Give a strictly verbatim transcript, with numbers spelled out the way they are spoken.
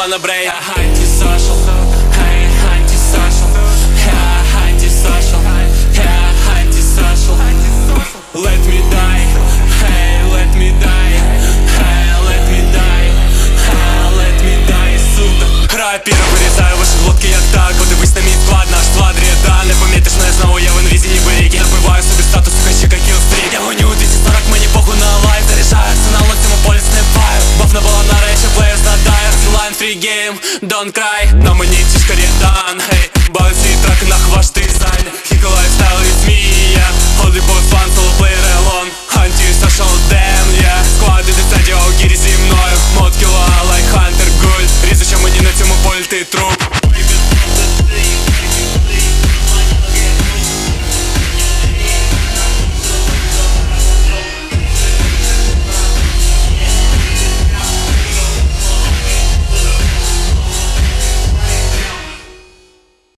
break. Antisocial, hey, antisocial, yeah, antisocial, yeah, antisocial. Let me die, hey, let me die, hey, let me die, hey, let me die, сука. Рапір, вирізаю ваші глотки як так. Подивись на мій склад, наш склад ряда. Не помітиш мене знову, я в інвізі ніби рік. Я вбиваю собі статус, сука, чека кілстрік. Я гоню двісті сорок, мені похуй на лайф. Заряджаю арсенал, на цьому полі снайпаю. Баф на балана, речі, плеєр знадає. Line free game, don't cry. На мені цішка рядан, гей. Бавив свій трек на хвашти.